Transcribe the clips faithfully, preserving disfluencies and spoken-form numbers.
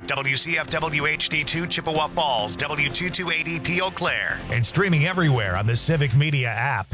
W C F W H D two Chippewa Falls, W two two eight E P Eau Claire. And streaming everywhere on the Civic Media app.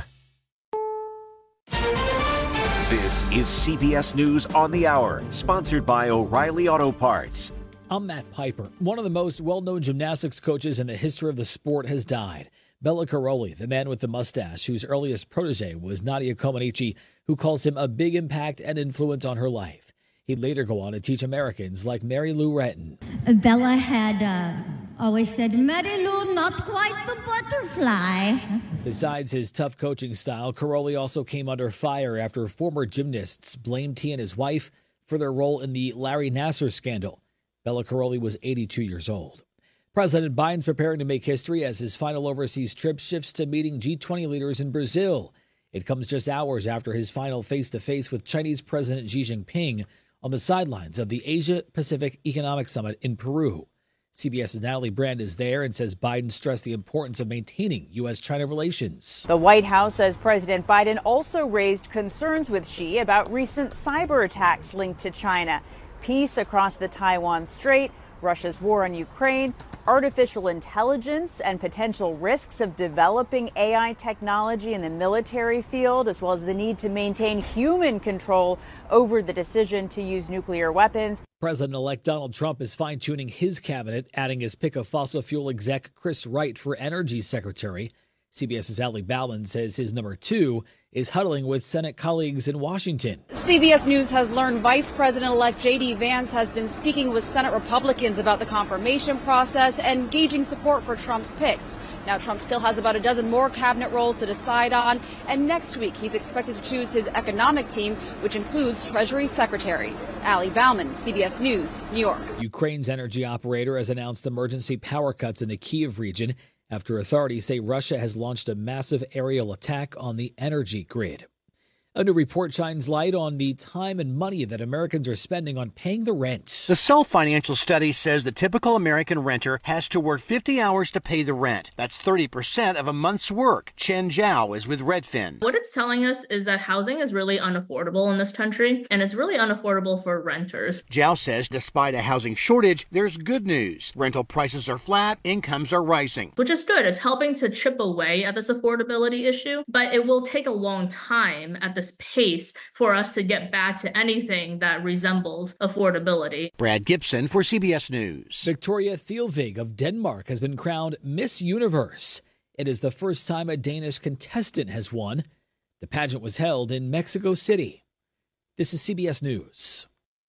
This is C B S News on the Hour, sponsored by O'Reilly Auto Parts. I'm Matt Piper. One of the most well-known gymnastics coaches in the history of the sport has died. Bela Karolyi, the man with the mustache, whose earliest protege was Nadia Comaneci, who calls him a big impact and influence on her life. He'd later go on to teach Americans like Mary Lou Retton. Bella had uh, always said, Mary Lou, not quite the butterfly. Besides his tough coaching style, Karolyi also came under fire after former gymnasts blamed he and his wife for their role in the Larry Nassar scandal. Bela Karolyi was eighty-two years old. President Biden's preparing to make history as his final overseas trip shifts to meeting G twenty leaders in Brazil. It comes just hours after his final face-to-face with Chinese President Xi Jinping on the sidelines of the Asia-Pacific Economic Summit in Peru. CBS's Natalie Brand is there and says Biden stressed the importance of maintaining U S China relations. The White House says President Biden also raised concerns with Xi about recent cyber attacks linked to China, peace across the Taiwan Strait, Russia's war on Ukraine, artificial intelligence, and potential risks of developing A I technology in the military field, as well as the need to maintain human control over the decision to use nuclear weapons. President-elect Donald Trump is fine-tuning his cabinet, adding his pick of fossil fuel exec Chris Wright for energy secretary. CBS's Allie Bauman says his number two is huddling with Senate colleagues in Washington. C B S News has learned Vice President-elect J D. Vance has been speaking with Senate Republicans about the confirmation process and gauging support for Trump's picks. Now, Trump still has about a dozen more cabinet roles to decide on, and next week he's expected to choose his economic team, which includes Treasury Secretary. Allie Bauman, C B S News, New York. Ukraine's energy operator has announced emergency power cuts in the Kyiv region after authorities say Russia has launched a massive aerial attack on the energy grid. A new report shines light on the time and money that Americans are spending on paying the rent. The Self Financial Study says the typical American renter has to work fifty hours to pay the rent. That's thirty percent of a month's work. Chen Zhao is with Redfin. What it's telling us is that housing is really unaffordable in this country, and it's really unaffordable for renters. Zhao says despite a housing shortage, there's good news. Rental prices are flat, incomes are rising. Which is good. It's helping to chip away at this affordability issue, but it will take a long time at the pace for us to get back to anything that resembles affordability. Brad Gibson for C B S News. Victoria Thielvig of Denmark has been crowned Miss Universe. It is the first time a Danish contestant has won. The pageant was held in Mexico City. This is C B S News.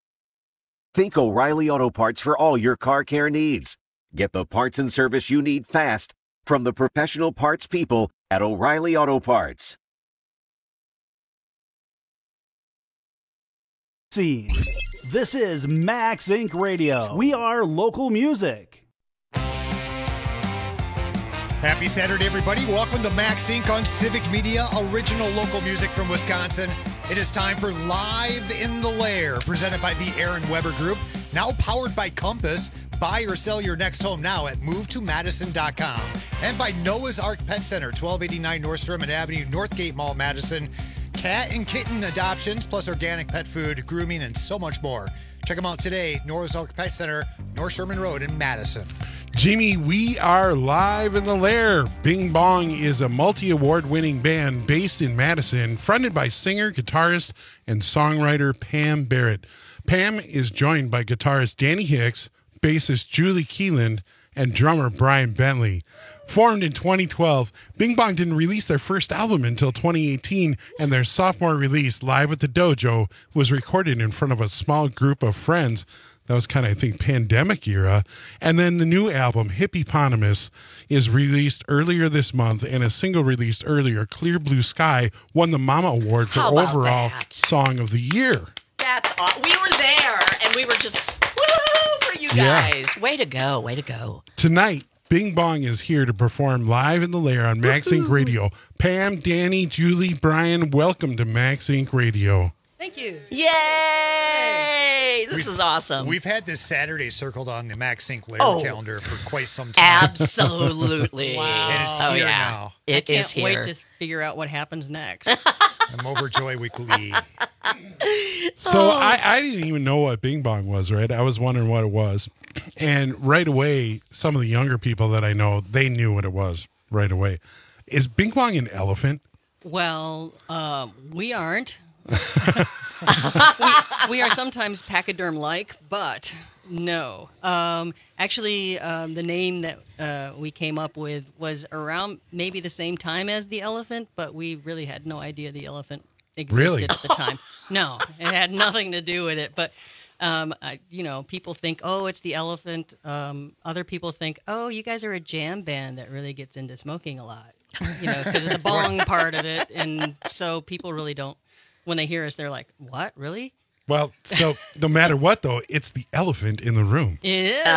Think O'Reilly Auto Parts for all your car care needs. Get the parts and service you need fast from the professional parts people at O'Reilly Auto Parts. This is Max Incorporated. Radio. We are local music. Happy Saturday, everybody. Welcome to Max Incorporated on Civic Media, original local music from Wisconsin. It is time for Live in the Lair, presented by the Aaron Weber Group, now powered by Compass. Buy or sell your next home now at move to madison dot com. And by Noah's Ark Pet Center, twelve eighty-nine North Sherman Avenue, Northgate Mall, Madison. Cat and kitten adoptions, plus organic pet food, grooming, and so much more. Check them out today, Noah's Ark Pet Center, North Sherman Road in Madison. Jamie, we are live in the lair. Bing Bong is a multi-award winning band based in Madison, fronted by singer, guitarist, and songwriter Pam Barrett. Pam is joined by guitarist Danny Hicks, bassist Julie Keeland, and drummer Brian Bentley. Formed in twenty twelve, Bing Bong didn't release their first album until twenty eighteen, and their sophomore release, Live at the Dojo, was recorded in front of a small group of friends. That was kind of, I think, pandemic era. And then the new album, Hippieponymous, is released earlier this month, and a single released earlier, Clear Blue Sky, won the Mama Award for overall that? Song of the Year. That's awesome. We were there, and we were just, woo for you guys. Yeah. Way to go, way to go. Tonight, Bing Bong is here to perform live in the lair on Max Incorporated. Radio. Pam, Danny, Julie, Brian, welcome to Max Incorporated. Radio. Thank you. Yay! This we've, is awesome. We've had this Saturday circled on the Max Incorporated Lair oh, calendar for quite some time. Absolutely. Wow. And it's oh, here yeah. now. It I can't is here. wait to figure out what happens next. I'm overjoyed with Glee. So oh. I, I didn't even know what Bing Bong was, right? I was wondering what it was. And right away, some of the younger people that I know, they knew what it was right away. Is Bing Bong an elephant? Well, um, we aren't. we, we are sometimes pachyderm-like, but no. Um, actually, um, the name that uh, we came up with was around maybe the same time as the elephant, but we really had no idea the elephant existed Really? at the time. No, it had nothing to do with it. But, um, I, you know, people think, oh, it's the elephant. Um, other people think, oh, you guys are a jam band that really gets into smoking a lot, you know, because of the bong part of it. And so people really don't, when they hear us, they're like, what, really? Well, so no matter what, though, it's the elephant in the room. It is.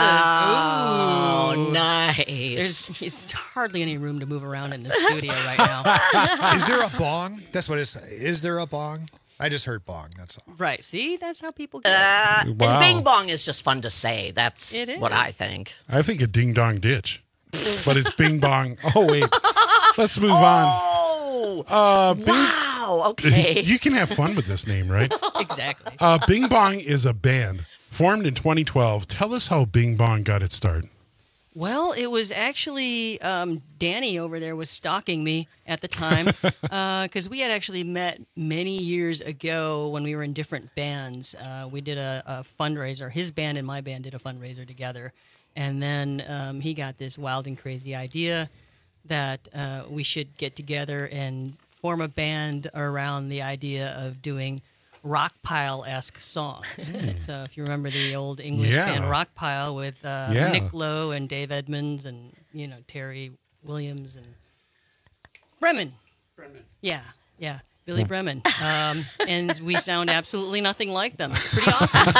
Oh, Ooh. nice. There's, there's hardly any room to move around in the studio right now. Is there a bong? That's what it's. Is there a bong? I just heard bong. That's all. Right. See, that's how people get Uh, it. Wow. And Bing Bong is just fun to say. That's It what is. I think. I think a ding dong ditch, but it's Bing Bong. Oh wait, let's move Oh, on. Uh, Bing, wow. Okay. you can have fun with this name, right? Exactly. Uh, Bing Bong is a band formed in twenty twelve. Tell us how Bing Bong got its start. Well, it was actually um, Danny over there was stalking me at the time because uh, we had actually met many years ago when we were in different bands. Uh, we did a, a fundraiser. His band and my band did a fundraiser together. And then um, he got this wild and crazy idea that uh, we should get together and form a band around the idea of doing Rockpile-esque songs. Mm. So if you remember the old English Yeah. band Rockpile with uh, Yeah. Nick Lowe and Dave Edmunds and, you know, Terry Williams and Bremen. Bremen. Yeah, yeah. Billy Bremen. Um, and we sound absolutely nothing like them. It's pretty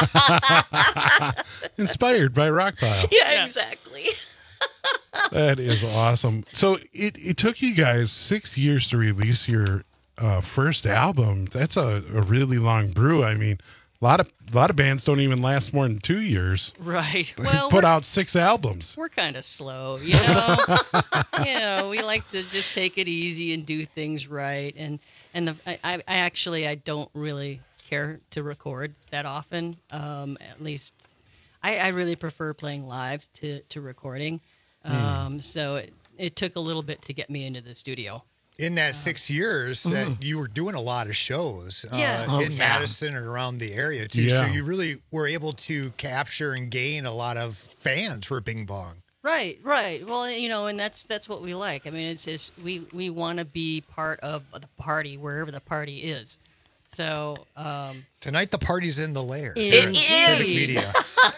awesome. Inspired by Rockpile. Yeah, Yeah. exactly. That is awesome. So it, it took you guys six years to release your uh, first album. That's a, a really long brew. I mean, a lot of a lot of bands don't even last more than two years. Right. Well, Put we're- out six albums. We're kind of slow, you know. you know, we like to just take it easy and do things right. And and the, I, I I actually I don't really care to record that often. Um, at least I, I really prefer playing live to to recording. Um, so it, it took a little bit to get me into the studio. In that six years that you were doing a lot of shows uh, Yeah. Oh, in yeah. Madison and around the area too. Yeah. So you really were able to capture and gain a lot of fans for Bing Bong. Right, right. Well, you know, and that's that's what we like. I mean, it's just we we want to be part of the party wherever the party is. So um, Tonight the party's in the lair. It here at is. Civic Media.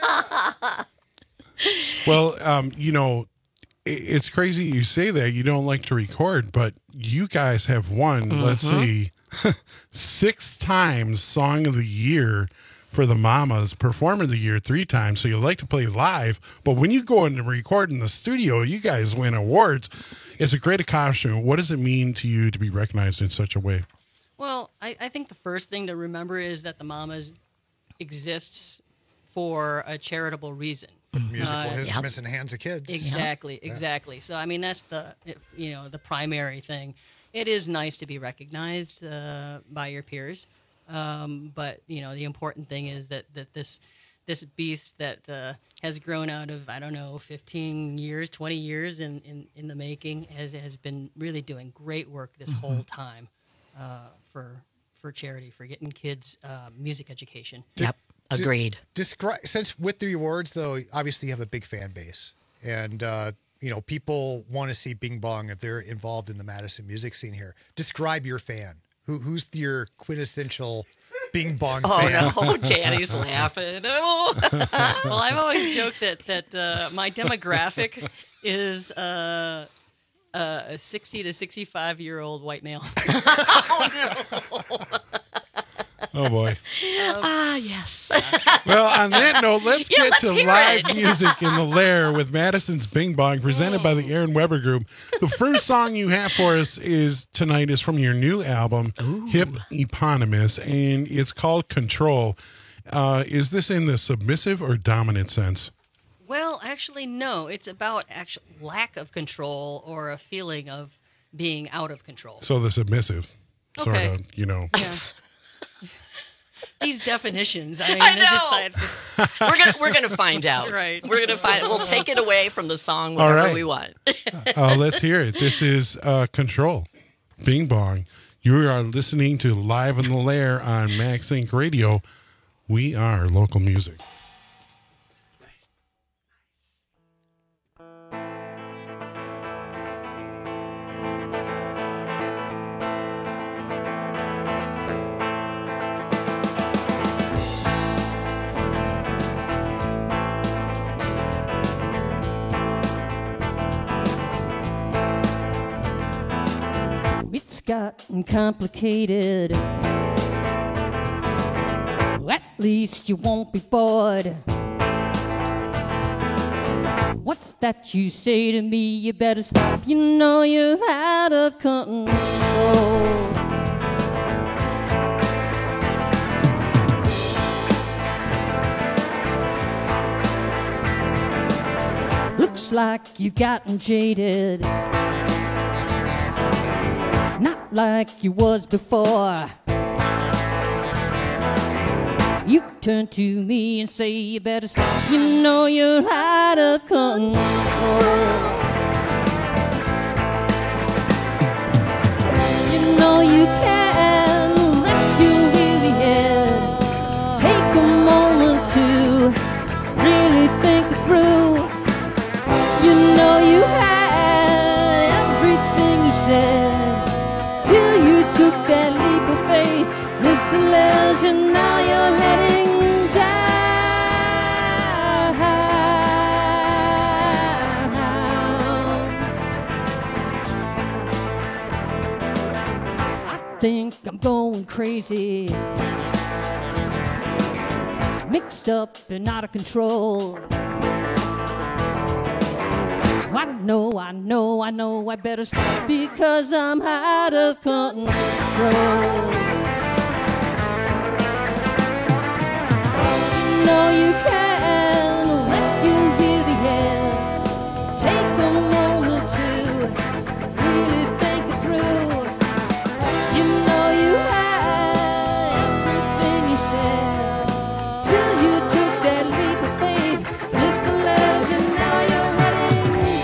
Well, um, you know, it, it's crazy you say that. You don't like to record, but you guys have won, let's see, six times Song of the Year for the Mamas, Performer of the Year three times. So you like to play live, but when you go in and record in the studio, you guys win awards. It's a great accomplishment. What does it mean to you to be recognized in such a way? Well, I, I think the first thing to remember is that the Mamas exists for a charitable reason. Musical Uh, instruments in the hands of kids. Exactly, exactly. So I mean, that's the you know the primary thing. It is nice to be recognized uh, by your peers, um, but you know the important thing is that that this this beast that uh, has grown out of I don't know fifteen years, twenty years in, in, in the making has has been really doing great work this Mm-hmm. whole time uh, for for charity, for getting kids uh, music education. Yep. Agreed. Describe since with the awards though, obviously you have a big fan base, and uh, you know people want to see Bing Bong if they're involved in the Madison music scene here. Describe your fan. Who who's your quintessential Bing Bong Oh fan? no, Danny's laughing. Oh. Well, I've always joked that that uh, my demographic is uh, uh, a sixty to sixty-five year old white male. Oh, boy. Ah, yes. Well, on that note, let's Yeah, get let's to hear live it. music in the lair with Madison's Bing Bong, presented by the Aaron Weber Group. The first song you have for us is tonight is from your new album, Hip Eponymous, and it's called Control. Uh, is this in the submissive or dominant sense? Well, actually, no. It's about actual lack of control or a feeling of being out of control. So the submissive, sort Okay. of, you know. Yeah. These definitions. I mean, I they're just, know. like, just We're gonna we're gonna find out. Right. We're gonna find. We'll take it away from the song All whenever right. we want. uh, let's hear it. This is uh, Control. Bing Bong. You are listening to Live in the Lair on Max Inc Radio. We are local music. It's gotten complicated. At least you won't be bored. What's that you say to me? You better stop. You know you're out of control. Looks like you've gotten jaded. Not like you was before. You turn to me and say you better stop. You know you're out of control. You know you can rest your weary head. Take a moment to really think it through. You know you had everything you said. Took that leap of faith, missed the legend, now you're heading down. I think I'm going crazy, mixed up and out of control. I know, I know, I know I better stop because I'm out of control. You know you can rest your weary head. Take a moment to really think it through. You know you had everything you said till you took that leap of faith. Missed the legend, now you're heading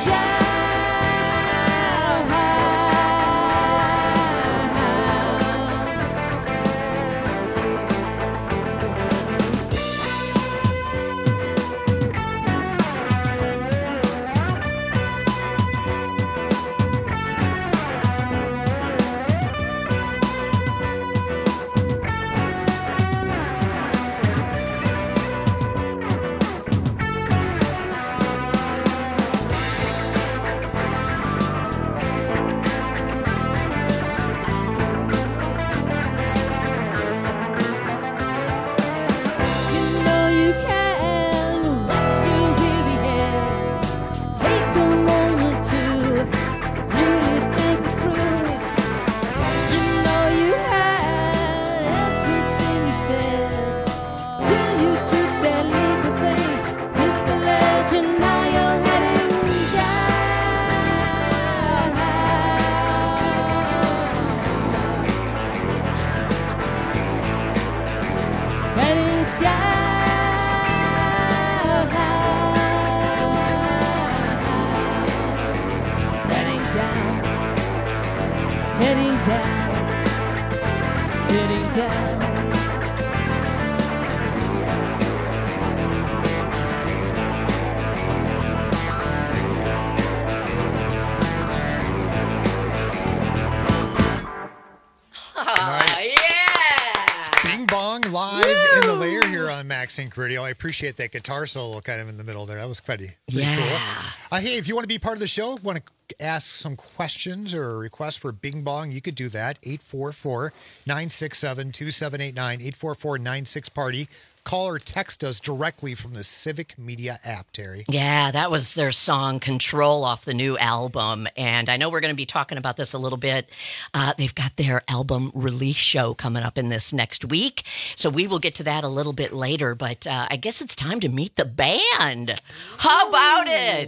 Sync Radio. I appreciate that guitar solo kind of in the middle there. That was pretty, pretty yeah. cool. Uh, hey, if you want to be part of the show, want to ask some questions or a request for Bing Bong, you could do that. eight four four, nine six seven, two seven eight nine, eight four four, nine six party. Call or text us directly from the Civic Media app, Terry. Yeah, that was their song Control off the new album. And I know we're going to be talking about this a little bit. Uh, they've got their album release show coming up in this next week. So we will get to that a little bit later. But uh, I guess it's time to meet the band. How about it?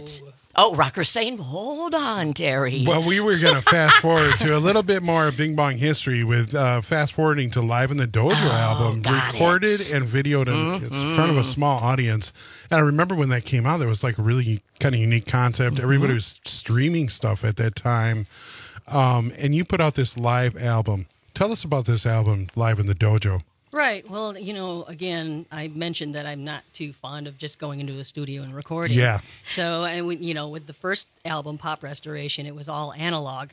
Oh, Rocker saying, hold on, Terry. Well, we were going to fast forward to a little bit more of Bing Bong history with uh, fast forwarding to Live in the Dojo Oh, album, got recorded it. and videoed in, Mhm. in front of a small audience. And I remember when that came out, there was like a really kind of unique concept. Mm-hmm. Everybody was streaming stuff at that time. Um, and you put out this live album. Tell us about this album, Live in the Dojo. Right. Well, you know, again, I mentioned that I'm not too fond of just going into a studio and recording. Yeah. So, and we, you know, with the first album, Pop Restoration, it was all analog.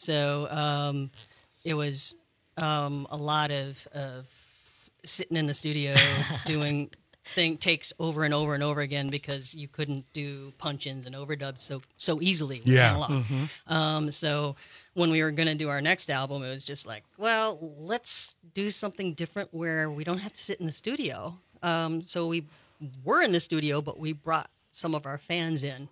So um, it was um, a lot of, of sitting in the studio doing thing takes over and over and over again because you couldn't do punch-ins and overdubs so so easily with Yeah. analog. Mhm. Um, so when we were going to do our next album, it was just like, well, let's do something different where we don't have to sit in the studio. Um, so we were in the studio, but we brought some of our fans in,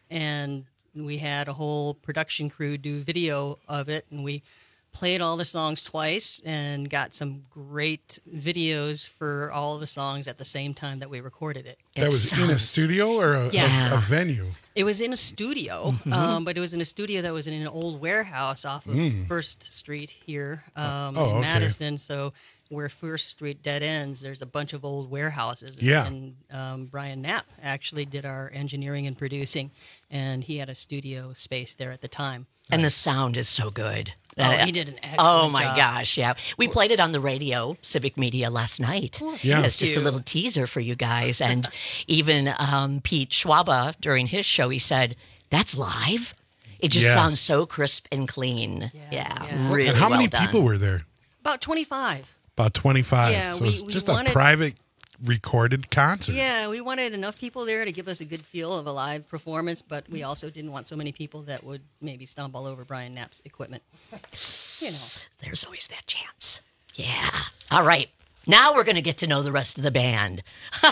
and we had a whole production crew do video of it, and we played all the songs twice and got some great videos for all of the songs at the same time that we recorded it. That was in a studio or a, Yeah. a, a venue? It was in a studio, Mhm. um, but it was in a studio that was in an old warehouse off of Mm. First Street here um, Oh, in okay. Madison. So where First Street dead ends, there's a bunch of old warehouses. Yeah. And um, Brian Knapp actually did our engineering and producing, and he had a studio space there at the time. And the sound is so good. Oh, he did an excellent Oh, my job. gosh, yeah. We played it on the radio, Civic Media, last night. Yeah. As just a Thank you. little teaser for you guys. And even um, Pete Schwaba, during his show, he said, that's live? It just Yeah. sounds so crisp and clean. Yeah, really And how well many done. people were there? About twenty-five. About twenty-five. Yeah, so we- it's we just wanted- a private recorded concert. Yeah, we wanted enough people there to give us a good feel of a live performance, but we also didn't want so many people that would maybe stumble over Brian Knapp's equipment. You know. There's always that chance. Yeah. All right. Now we're going to get to know the rest of the band.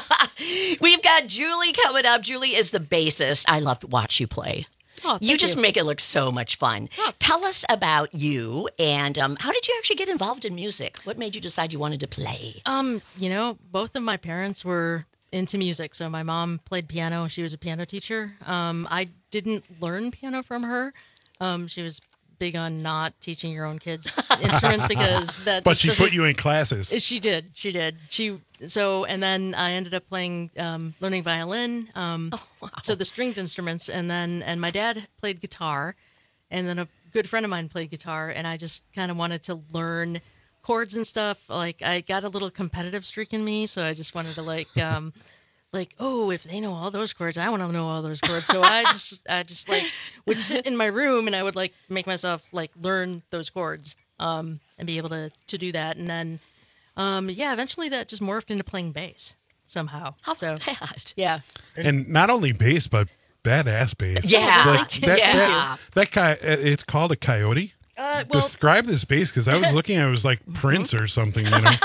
We've got Julie coming up. Julie is the bassist. I love to watch you play. Oh, you thank just you. make it look so much fun. Tell us about you and um, how did you actually get involved in music? What made you decide you wanted to play? Um, you know, both of my parents were into music. So my mom played piano. She was a piano teacher. Um, I didn't learn piano from her. Um, she was big on not teaching your own kids instruments because that. But just she doesn't- put you in classes. She did. She did. She so and then I ended up playing, um, learning violin. Um, So the stringed instruments, and then and my dad played guitar, and then a good friend of mine played guitar, and I just kind of wanted to learn chords and stuff. Like I got a little competitive streak in me, so I just wanted to like. Um, Like, oh, if they know all those chords, I want to know all those chords. So I just, I just like would sit in my room and I would like make myself like learn those chords, um, and be able to to do that. And then, um, yeah, eventually that just morphed into playing bass somehow. How so, that? Yeah. And not only bass, but badass bass. Yeah. Like, Thank you. that, Yeah. that, that guy, it's called a coyote. Uh, well, Describe this bass, because I was looking at it, it was like Prince or something, you know?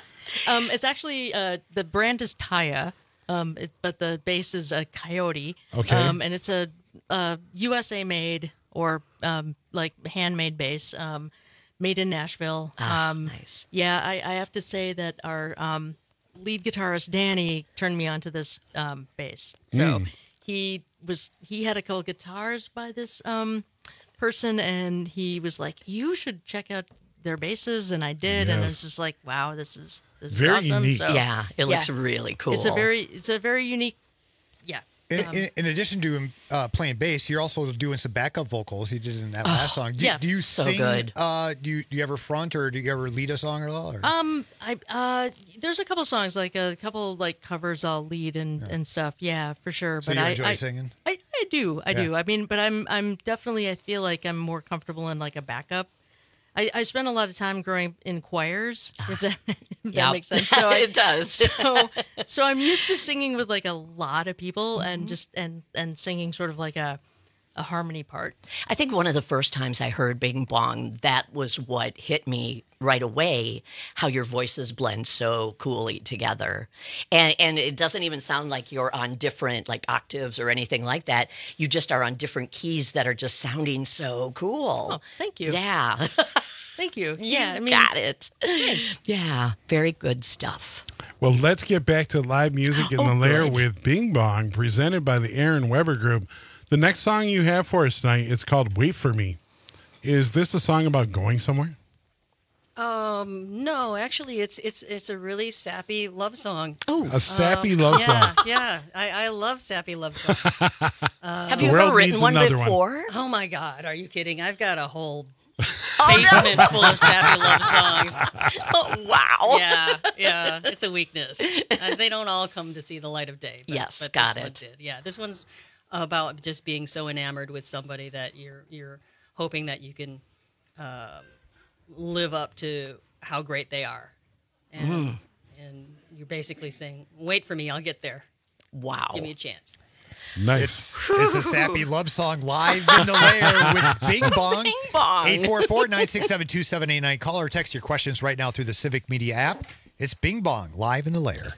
um, it's actually uh, the brand is Taya, um, it, but the bass is a Coyote. Okay. Um, and it's a, a U S A made or um, like handmade bass, um, made in Nashville. Ah, um, nice. Yeah, I, I have to say that our um, lead guitarist Danny turned me onto this um, bass. So Mm. he was he had a couple guitars by this um, person, and he was like, "You should check out their basses," and I did, and I was Yes. just like, "Wow, this is this is Very awesome." unique. So, Yeah, it looks really cool. It's a very it's a very unique. Yeah. In, Um, in, in addition to uh, playing bass, you're also doing some backup vocals. You did in that last song. Do, yeah. do you So sing? good. Uh, do you do you ever front or do you ever lead a song at all? Or? Um, I uh, there's a couple songs like a couple like covers I'll lead and, and stuff. Yeah, for sure. So but you I, enjoy I, singing? I, I do, I Yeah. do. I mean, but I'm I'm definitely I feel like I'm more comfortable in like a backup. I, I spent a lot of time growing in choirs, if that, if that Yep. makes sense. So I, It does. So so I'm used to singing with like a lot of people Mm-hmm. and just and and singing sort of like a a harmony part. I think one of the first times I heard Bing Bong, that was what hit me right away, how your voices blend so coolly together. And and it doesn't even sound like you're on different like octaves or anything like that. You just are on different keys that are just sounding so cool. Oh, thank you. Yeah. Thank you. You Yeah, I mean, got it. thanks. Yeah, very good stuff. Well, let's get back to live music in Oh, the lair good. with Bing Bong, presented by the Aaron Weber Group. The next song you have for us tonight, it's called Wait For Me. Is this a song about going somewhere? Um, no, actually, it's it's it's a really sappy love song. Oh, a sappy um, love yeah, song. Yeah, I, I love sappy love songs. Uh, Have you ever written one before? One. Oh my God, are you kidding? I've got a whole basement oh, no. full of sappy love songs. Oh, wow. Yeah, yeah, it's a weakness. Uh, they don't all come to see the light of day. But, yes, but got this it. One did. Yeah, this one's about just being so enamored with somebody that you're you're hoping that you can uh, live up to how great they are, and mm. and you're basically saying, "Wait for me, I'll get there." Wow, give me a chance. Nice. It's, it's a sappy love song live in the lair with Bing Bong. Bing Bong. eight four four, nine six seven, two seven eight nine. Call or text your questions right now through the Civic Media app. It's Bing Bong live in the lair.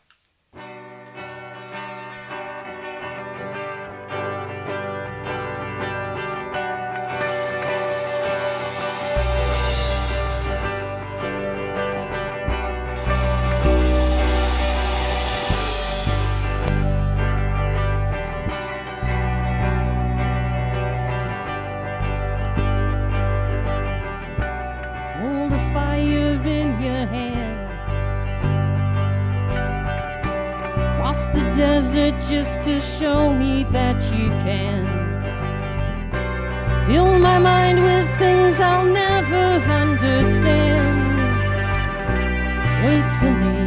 Desert just to show me that you can fill my mind with things I'll never understand. Wait for me,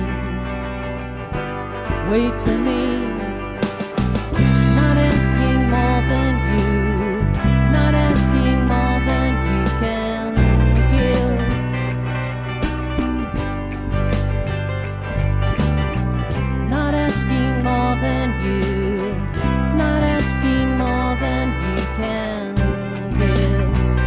wait for me. Not asking more than you, not asking more than you can give. Not asking more than you, not asking more than you can give.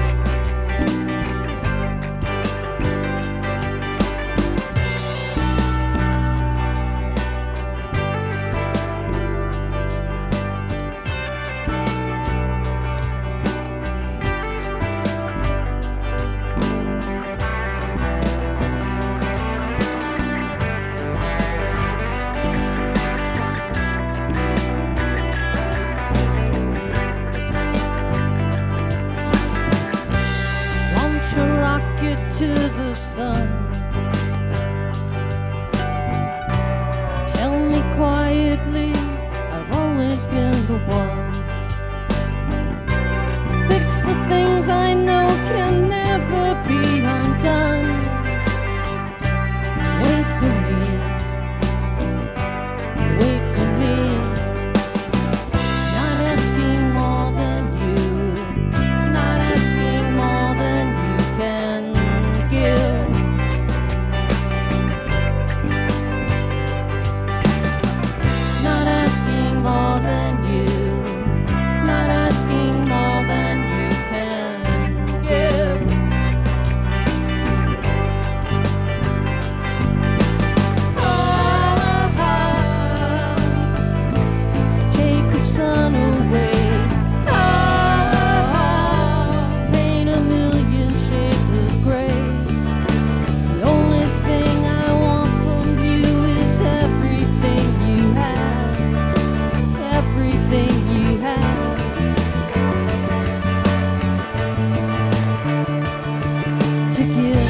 To the sun, tell me quietly I've always been the one. Fix the things I know can never be undone. Wait for me, wait for me. Not asking more than you, not asking more than you can. Not asking more than you, not asking more than you can give. Ah, ah, take the sun away. Ah, ah, paint a million shades of gray. The only thing I want from you is everything you have, everything you have. To give.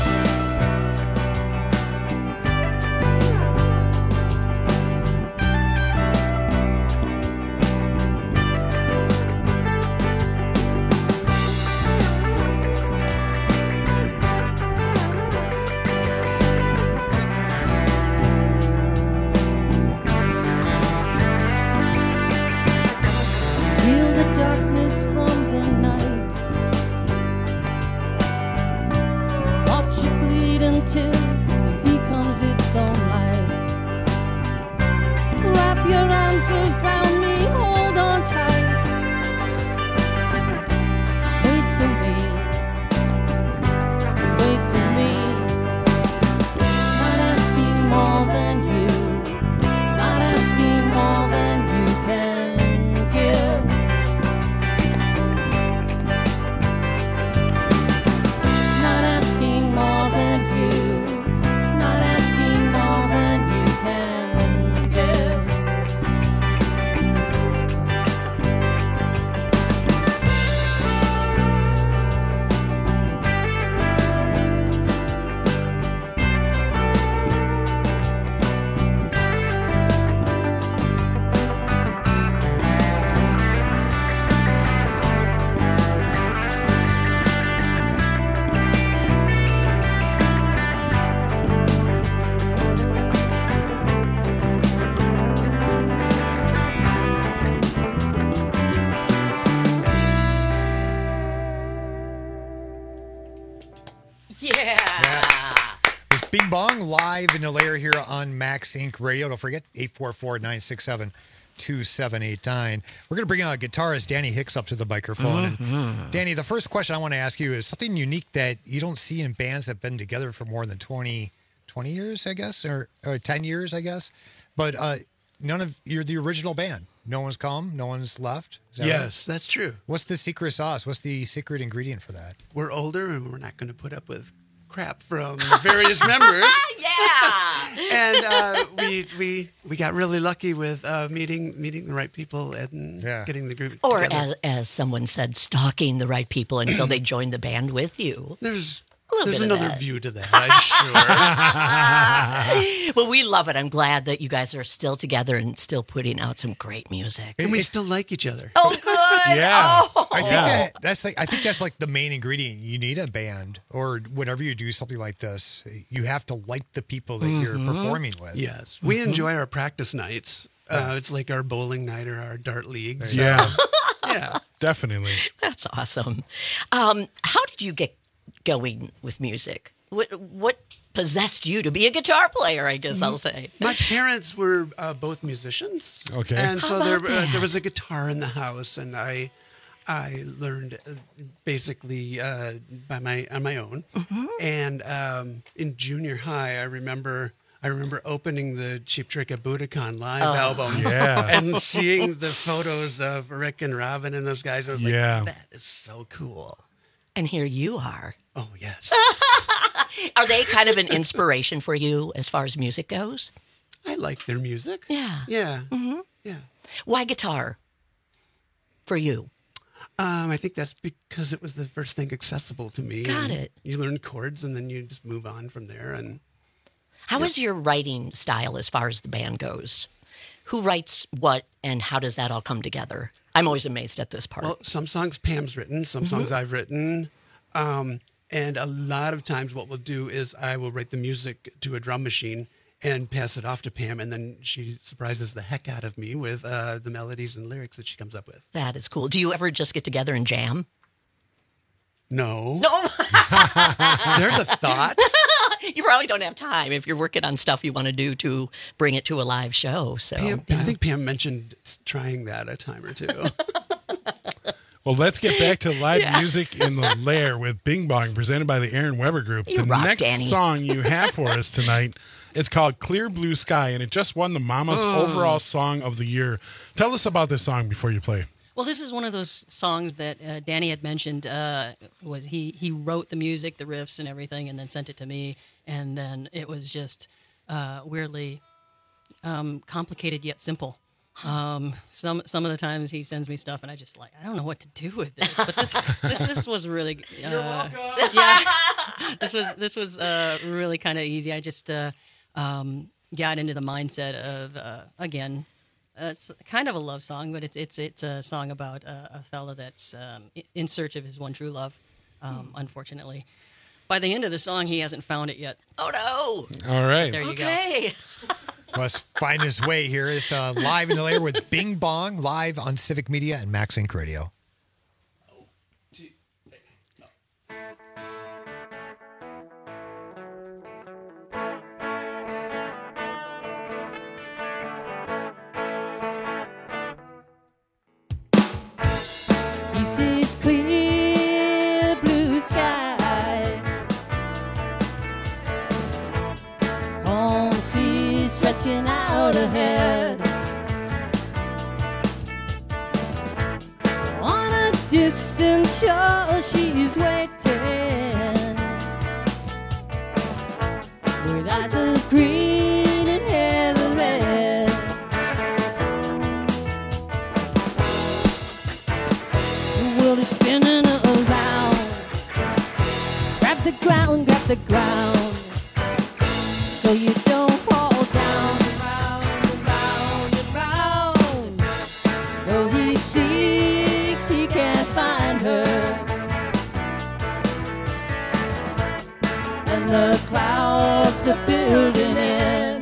Steal the darkness from the night. Watch it bleed until it becomes its own light. Wrap your arms around me, hold on tight. Wait for me, wait for me. Not asking more than you, not asking more than you can give. Bing Bong live in the lair here on Max Incorporated. Radio. Don't forget, eight four four, nine six seven, two seven eight nine. We're going to bring uh, guitarist Danny Hicks up to the microphone. Mm-hmm. And Danny, the first question I want to ask you is something unique that you don't see in bands that have been together for more than twenty, twenty years, I guess, or, or ten years, I guess. But uh, none of you're the original band. No one's come, no one's left. Is that Yes, right? that's true. What's the secret sauce? What's the secret ingredient for that? We're older and we're not going to put up with crap from various members. Yeah. And uh, we we we got really lucky with uh, meeting meeting the right people and getting the group Or together. as as someone said, stalking the right people until they join the band with you. There's a little there's bit of another that. view to that, I'm sure. Well, we love it. I'm glad that you guys are still together and still putting out some great music. And we still like each other. Oh, good. Yeah, Oh. I think that, that's like I think that's like the main ingredient. You need a band, or whenever you do something like this, you have to like the people that you're Mhm. performing with. Yes, we Mhm. enjoy our practice nights. Uh, it's like our bowling night or our dart league. So, Yeah. yeah, definitely. That's awesome. Um, how did you get going with music? What what possessed you to be a guitar player? I guess I'll say. My parents were uh, both musicians. Okay. And How so there, about uh, that? there was a guitar in the house, and I, I learned uh, basically uh, by my on my own. Mm-hmm. And um, in junior high, I remember. I remember opening the Cheap Trick at Budokan live Oh. album Yeah. and seeing the photos of Rick and Robin and those guys. I was Yeah. like, that is so cool. And here you are. Oh, yes. Are they kind of an inspiration for you as far as music goes? I like their music. Yeah. Yeah. Mm-hmm. Yeah. Why guitar for you? Um, I think that's because it was the first thing accessible to me. Got and it. You learn chords and then you just move on from there. And How is your writing style as far as the band goes? Who writes what, and how does that all come together? I'm always amazed at this part. well, some songs Pam's written, some Mhm. songs I've written. Um, and a lot of times what we'll do is I will write the music to a drum machine and pass it off to Pam, and then she surprises the heck out of me with uh, the melodies and lyrics that she comes up with. That is cool. Do you ever just get together and jam? No. No. There's a thought. You probably don't have time if you're working on stuff you want to do to bring it to a live show. So Pam, I think Pam mentioned trying that a time or two. Well, let's get back to live Yeah. music in the lair with Bing Bong, presented by the Aaron Weber Group. You the rock, next Danny. song you have for us tonight, it's called Clear Blue Sky, and it just won the Mama's Oh. overall song of the year. Tell us about this song before you play. Well, this is one of those songs that uh, Danny had mentioned. Uh, was he he wrote the music, the riffs, and everything, and then sent it to me, and then it was just uh, weirdly um, complicated yet simple. Um, some some of the times he sends me stuff, and I just like I don't know what to do with this. But this this this was really uh, You're welcome. yeah. This was this was uh, really kind of easy. I just uh, um, got into the mindset of uh, again. Uh, it's kind of a love song, but it's it's it's a song about uh, a fella that's um, i- in search of his one true love. Um, unfortunately, by the end of the song, he hasn't found it yet. Oh no! All right. There you Okay. Let's find his way here. It's uh, live in the lair with Bing Bong, live on Civic Media and Max Inc Radio. He sees clear blue skies, calm seas stretching out ahead. On a distant shore, she's waiting with eyes of green and hair of red. The world is spinning around. Grab the ground, grab the ground, so you don't fall down. Round and round and round. Though he seeks, he can't find her. And the clouds they're building in.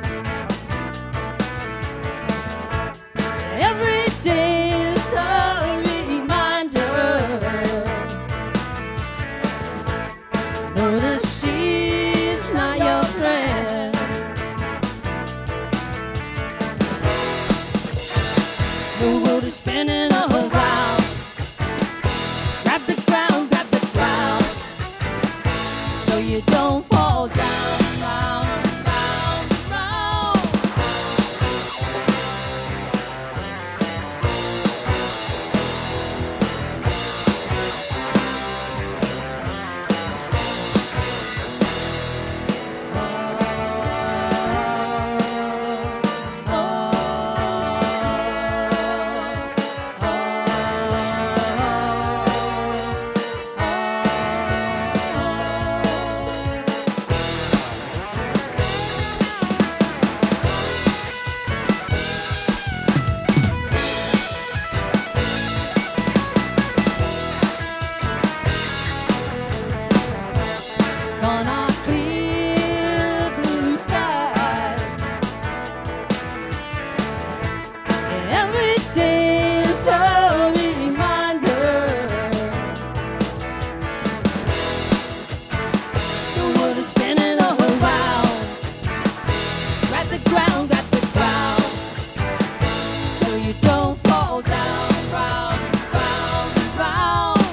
Every day is a reminder. No, the sea's not your water spinning around. Grab the ground, grab the ground, so you don't fall down, round, round, round. On our clear blue skies, every day's a reminder. The world is spinning all around. Grab the ground, grab the ground, so you don't fall down, round, round, round.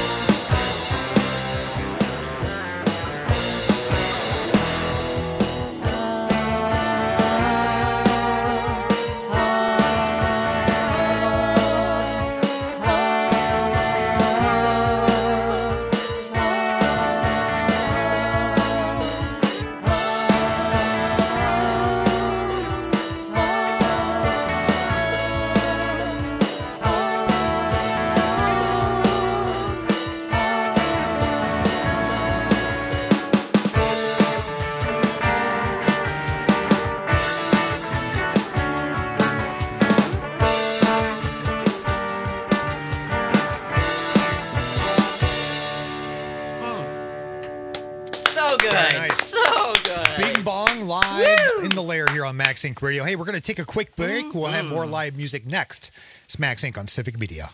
So good. Very nice. So good. It's Bing Bong live in the lair here on Max Inc Radio. Hey, we're going to take a quick break. Mm-hmm. We'll have more live music next. It's Max Inc on Civic Media.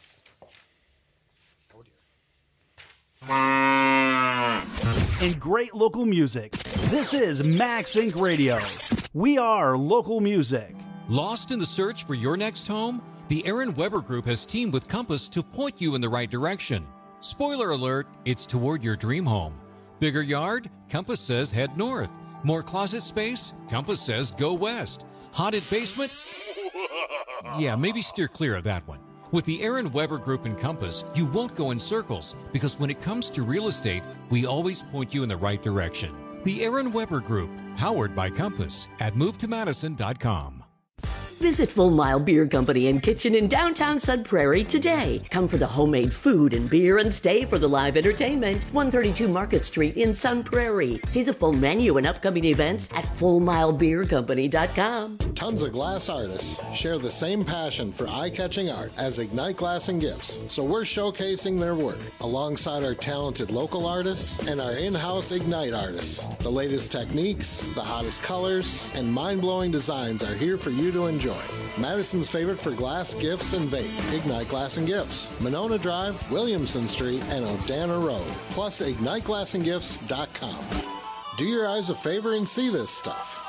And great local music. This is Max Inc Radio. We are local music. Lost in the search for your next home? The Aaron Weber Group has teamed with Compass to point you in the right direction. Spoiler alert, it's toward your dream home. Bigger yard? Compass says head north. More closet space? Compass says go west. Haunted basement? Yeah, maybe steer clear of that one. With the Aaron Weber Group and Compass, you won't go in circles because when it comes to real estate, we always point you in the right direction. The Aaron Weber Group, powered by Compass at move to madison dot com. Visit Full Mile Beer Company and Kitchen in downtown Sun Prairie today. Come for the homemade food and beer and stay for the live entertainment. one thirty-two Market Street in Sun Prairie. See the full menu and upcoming events at full mile beer company dot com. Tons of glass artists share the same passion for eye-catching art as Ignite Glass and Gifts, so we're showcasing their work alongside our talented local artists and our in-house Ignite artists. The latest techniques, the hottest colors, and mind-blowing designs are here for you to enjoy. Madison's favorite for glass, gifts, and vape, Ignite Glass and Gifts. Monona Drive, Williamson Street, and Odana Road. Plus, ignite glass and gifts dot com. Do your eyes a favor and see this stuff.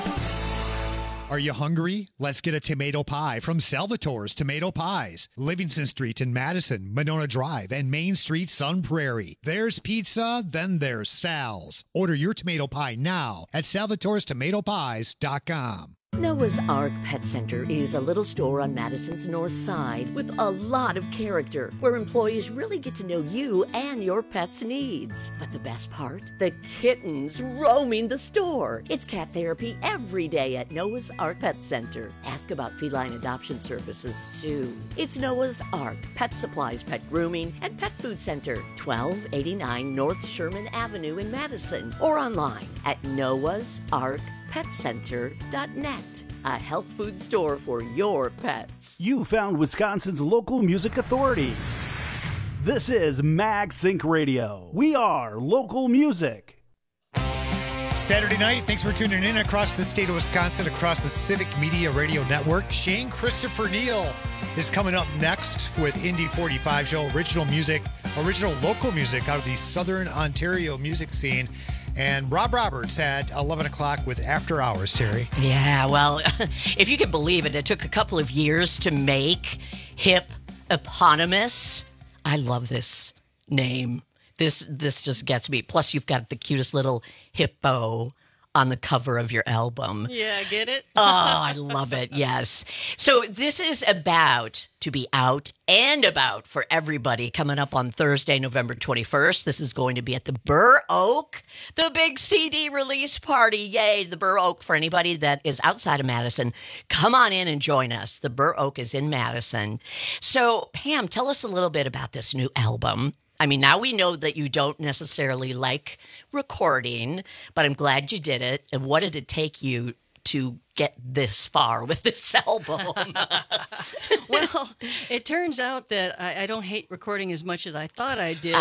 Are you hungry? Let's get a tomato pie from Salvatore's Tomato Pies. Livingston Street in Madison, Monona Drive, and Main Street, Sun Prairie. There's pizza, then there's Sal's. Order your tomato pie now at salvatores tomato pies dot com. Noah's Ark Pet Center is a little store on Madison's north side with a lot of character, where employees really get to know you and your pet's needs. But the best part? The kittens roaming the store. It's cat therapy every day at Noah's Ark Pet Center. Ask about feline adoption services, too. It's Noah's Ark Pet Supplies, Pet Grooming, and Pet Food Center, twelve eighty-nine North Sherman Avenue in Madison, or online at noahs ark pet center dot net. A health food store for your pets. You found Wisconsin's local music authority. This is Max Inc Radio. We are local music. Saturday night, thanks for tuning in across the state of Wisconsin, across the Civic Media Radio Network. Shane Christopher Neal is coming up next with Indy forty-five show, original music, original local music out of the Southern Ontario music scene. And Rob Roberts had eleven o'clock with After Hours, Terry. Yeah, well, if you can believe it, it took a couple of years to make. Hip Eponymous. I love this name. This this just gets me. Plus, you've got the cutest little hippo on the cover of your album. Yeah, get it? Oh, I love it. Yes. So this is about to be out and about for everybody coming up on Thursday, November twenty-first. This is going to be at the Burr Oak, the big C D release party. Yay, the Burr Oak. For anybody that is outside of Madison, come on in and join us. The Burr Oak is in Madison. So, Pam, tell us a little bit about this new album. I mean, now we know that you don't necessarily like recording, but I'm glad you did it. And what did it take you to get this far with this album? Well, it turns out that I, I don't hate recording as much as I thought I did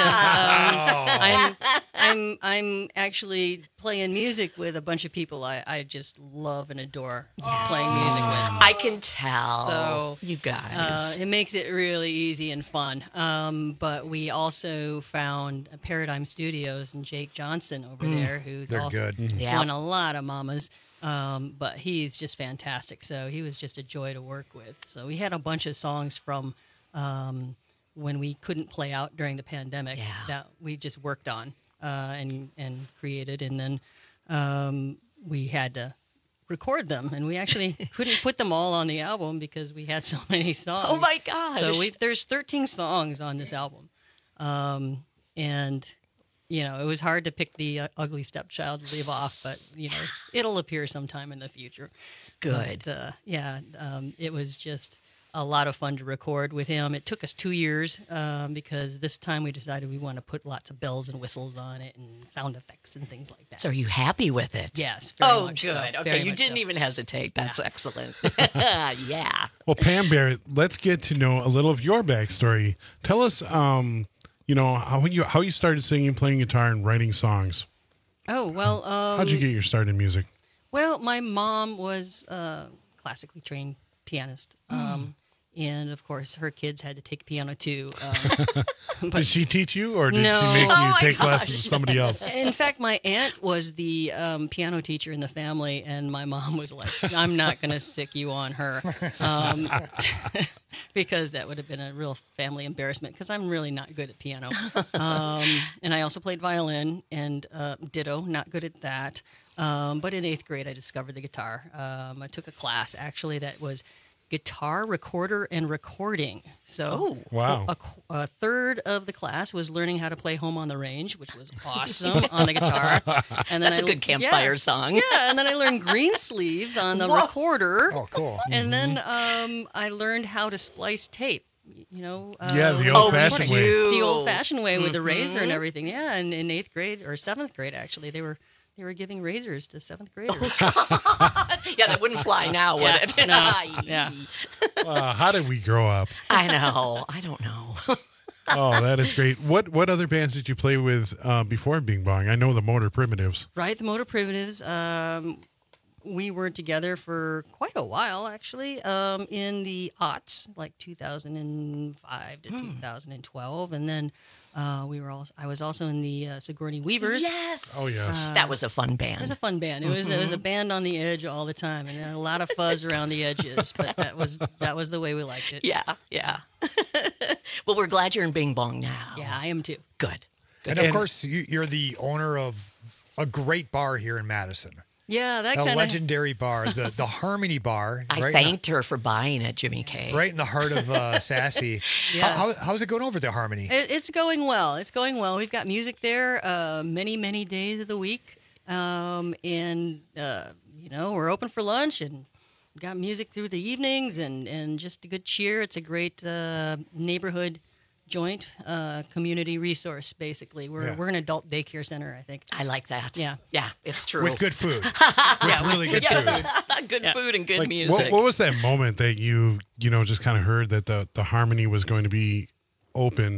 Ah. because um, I'm I'm I'm actually playing music with a bunch of people I, I just love and adore playing music with. I can tell. So you guys, uh, it makes it really easy and fun. Um, but we also found Paradigm Studios and Jake Johnson over Mm, there, who's they're also good. Mhm. won a lot of mamas. Um, but he's just fantastic. So he was just a joy to work with. So we had a bunch of songs from um, when we couldn't play out during the pandemic that we just worked on uh, and and created, and then um, we had to record them, and we actually couldn't put them all on the album because we had so many songs. Oh my gosh. So we, there's thirteen songs on this album, um, and you know, it was hard to pick the uh, ugly stepchild to leave off, but you know, it'll appear sometime in the future. Good. But, uh, yeah, um, it was just a lot of fun to record with him. It took us two years um, because this time we decided we want to put lots of bells and whistles on it and sound effects and things like that. So are you happy with it? Yes. Very Oh, much good. so. Okay, Very you much didn't so. even hesitate. That's excellent. Yeah. Well, Pam Barrett, let's get to know a little of your backstory. Tell us, um, you know, how you how you started singing, playing guitar, and writing songs. Oh, well. Um, How'd you get your start in music? Well, my mom was a classically trained pianist. Um, and, of course, her kids had to take piano, too. Um, Did she teach you, or did No. she make you Oh, my take gosh. lessons from somebody else? In fact, my aunt was the um, piano teacher in the family, and my mom was like, I'm not going to sick you on her. Um, because that would have been a real family embarrassment, because I'm really not good at piano. Um, and I also played violin, and uh, ditto, not good at that. Um, but in eighth grade, I discovered the guitar. Um, I took a class, actually, that was guitar recorder and recording. So Oh. Wow. a, a third of the class was learning how to play Home on the Range, which was awesome on the guitar. And That's a a good campfire song. Yeah, and then I learned green sleeves on the Whoa. recorder. Oh, cool. And then um, I learned how to splice tape. You know, uh, Yeah, the with- old-fashioned what- way. The old-fashioned way with the razor and Mhm. everything. Yeah, and in eighth grade or seventh grade, actually, they were they were giving razors to seventh graders. Yeah, that wouldn't fly now, would Yeah, it? no, yeah. Uh, how did we grow up? I know. I don't know. Oh, that is great. What what other bands did you play with uh, before Bing Bong? I know the Motor Primitives. Right, the Motor Primitives. Um, we were together for quite a while, actually, um, in the aughts, like two thousand five to Hmm. two thousand twelve, and then uh, we were also. I was also in the uh, Sigourney Weavers. Yes. Oh, yes. Uh, That was a fun band. It was a fun band. It was it was a band on the edge all the time, and a lot of fuzz around the edges. But that was that was the way we liked it. Yeah, yeah. Well, we're glad you're in Bing Bong now. Yeah, I am too. Good. And of course, you, you're the owner of a great bar here in Madison. Yeah, that A kind of legendary bar, the the Harmony Bar. I right in thanked her for buying it, Jimmy K. the, right in the heart of uh, Sassy. Yes. How, how, how's it going over there, Harmony? It, it's going well. It's going well. We've got music there uh, many, many days of the week. Um, and, uh, you know, we're open for lunch and we've got music through the evenings and, and just a good cheer. It's a great uh, neighborhood joint uh, community resource, basically. We're, Yeah. we're an adult daycare center, I think. I like that. Yeah. Yeah, it's true. With good food. Yeah, With really good Yeah. food. Good food and good Like, music. what, what was that moment that you you know just kind of heard that the the Harmony was going to be open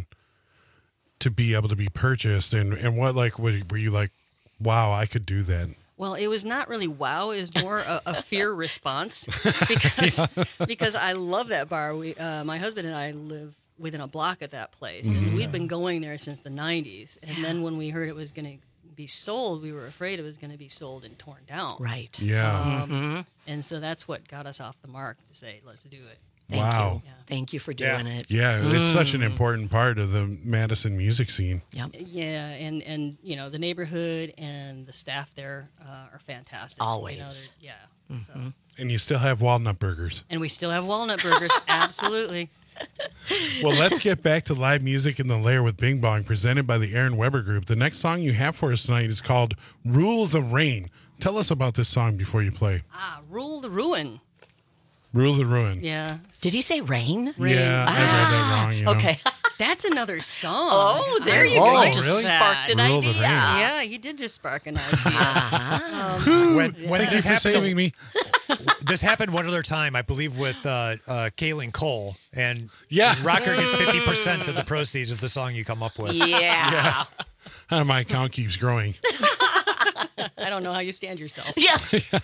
to be able to be purchased, and and what like were, were you like, wow, I could do that? Well, it was not really wow. It was more a, a fear response because because I love that bar. We, uh, my husband and I live within a block of that place, and we'd been going there since the nineties. And then when we heard it was going to be sold, we were afraid it was going to be sold and torn down. Right. Yeah. Um, Mhm. And so that's what got us off the mark to say, let's do it. Thank wow. you. Thank you for doing it. Yeah, it's Mm. such an important part of the Madison music scene. Yep. Yeah, and and you know the neighborhood and the staff there uh, are fantastic. Always. You know, they're- yeah. So. And you still have walnut burgers. And we still have walnut burgers. Absolutely. Well, let's get back to live music in the Lair with Bing Bong, presented by the Aaron Weber Group. The next song you have for us tonight is called Rule the Rain. Tell us about this song before you play. Ah, Rule the Ruin. Rule the Ruin. Yeah. Did he say rain? Rain. Yeah, I read that wrong. You know. Okay. That's another song. Oh, there you Oh, go. You just really? sparked an Rule the idea. rain. Yeah, you did just spark an idea. When, when Thank it you just for happened, saving me. this happened one other time, I believe, with uh, uh, Kaylin Cole, and Yeah. Rocker gets fifty percent of the proceeds of the song you come up with. Yeah. Uh, my account keeps growing. I don't know how you stand yourself. Yeah.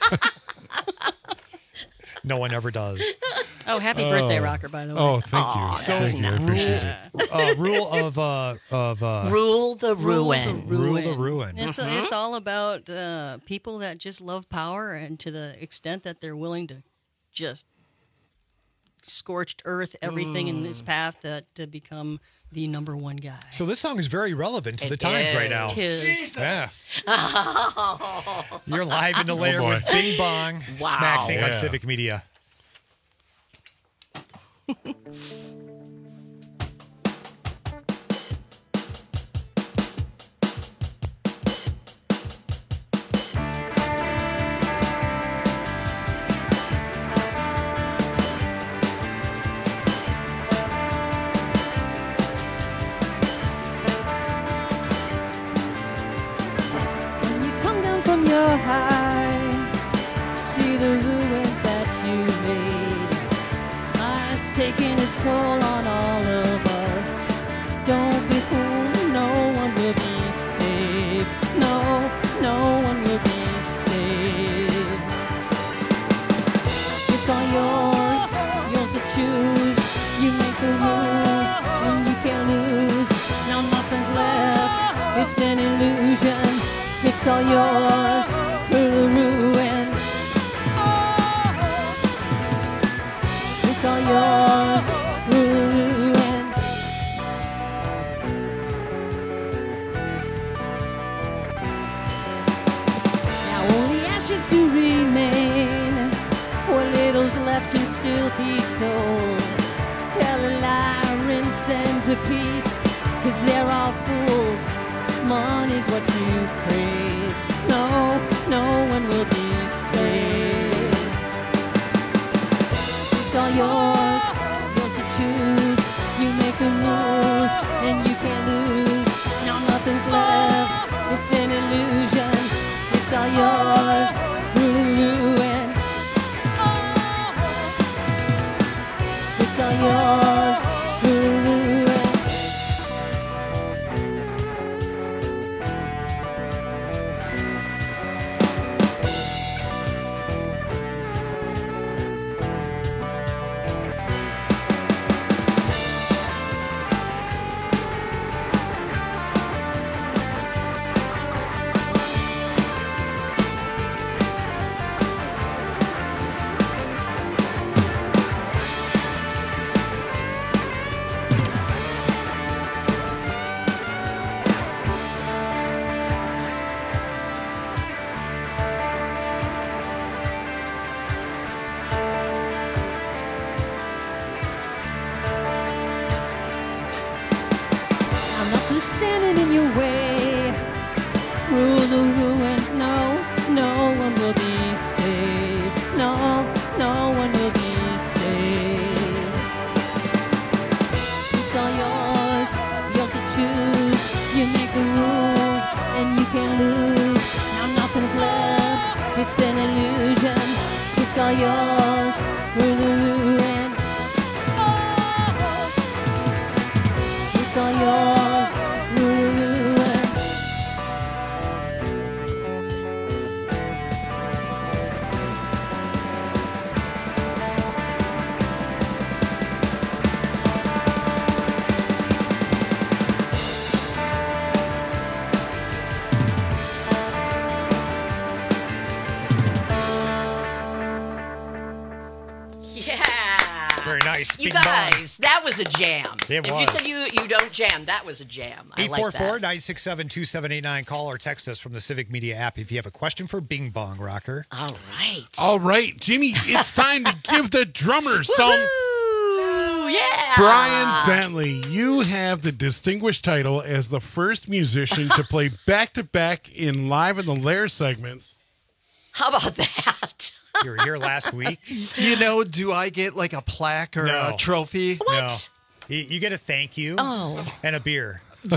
No one ever does. Oh, happy birthday, Rocker, by the way. Oh, thank you. Aw, So Thank you. I appreciate it. uh, rule of uh, of uh, Rule the ruin. Rule the ruin. It's, it's all about uh, people that just love power, and to the extent that they're willing to just scorched earth everything in this path that to become the number one guy. So this song is very relevant to It the times right now. It is. Yeah. You're live in the Lair boy. with Bing Bong, Wow. Smack Sync Yeah. on Civic Media. When you come down from your high, see the ruins that you made. Life's taking its toll on all of us. Don't be fooled, no one will be saved. No, no one will be saved. It's all yours, yours to choose. You make the rules, and you can't lose. Now nothing's left, it's an illusion. It's all yours, for the ruin. It's all yours, for the ruin. Now only ashes do remain. What little's left can still be stole. Tell a lie, rinse and repeat, 'cause they're all fools. Money's what you crave. No, no one will be saved. It's all yours, yours to choose. You make the rules, and you can't lose. Now nothing's left, it's an illusion. It's all yours, ruin. It's all yours, ruin. I'm not just standing in your way. Rule the ruin. No, no one will be saved. No, no one will be saved. It's all yours, yours to choose. You make the rules, and you can't lose. Now nothing's left. It's an illusion. It's all yours, rule the ruin. It's all yours, rule the ruin. You Bing guys, that was a jam. It if was. you said you, you don't jam, that was a jam. I eight like four four, that. nine six seven, two seven eight nine. Call or text us from the Civic Media app if you have a question for Bing Bong Rocker. All right. All right, Jimmy, it's time to give the drummer some. Ooh, yeah. Brian Bentley, you have the distinguished title as the first musician to play back-to-back in Live in the Lair segments. How about that? You were here last week. You know, do I get like a plaque or No. a trophy? What? No. You, you get a thank you Oh. and a beer. Yes.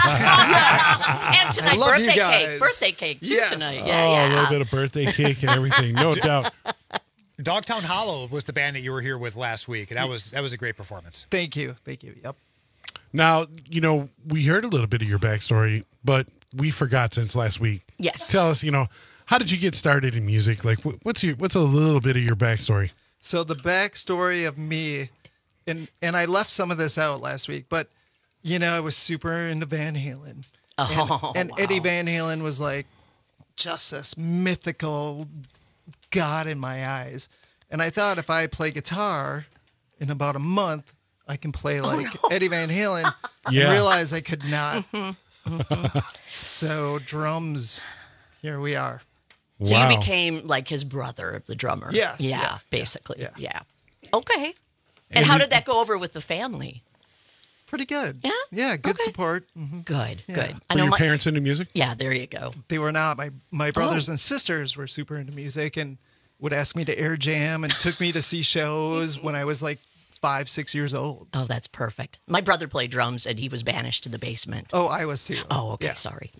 yes. And tonight, I love birthday you guys. cake. Birthday cake, too, Yes. tonight. Oh, Yeah, a yeah. little bit of birthday cake and everything, no doubt. Dogtown Hollow was the band that you were here with last week, and that was that was a great performance. Thank you. Thank you. Yep. Now, you know, we heard a little bit of your backstory, but we forgot since last week. Yes. Tell us, you know, how did you get started in music? Like, wh- what's your what's a little bit of your backstory? So the backstory of me, and and I left some of this out last week, but you know, I was super into Van Halen. Oh, and, and wow. Eddie Van Halen was like just this mythical god in my eyes. And I thought if I play guitar in about a month, I can play like Oh, no. Eddie Van Halen. Yeah. And realized I could not. Mm-hmm. So drums, here we are. So Wow. you became like his brother, the drummer. Yes, Yeah, yeah, basically. Yeah. yeah. Okay. And, And how you- did that go over with the family? Pretty good. Yeah? Yeah, good Okay. support. Mhm. Good, Yeah. good. I Were know your my, parents into music? Yeah, there you go. They were not. My my brothers Oh. and sisters were super into music and would ask me to air jam and took me to see shows when I was like five, six years old. Oh, that's perfect. My brother played drums and he was banished to the basement. Oh, I was too. Oh, okay. Yeah. Sorry.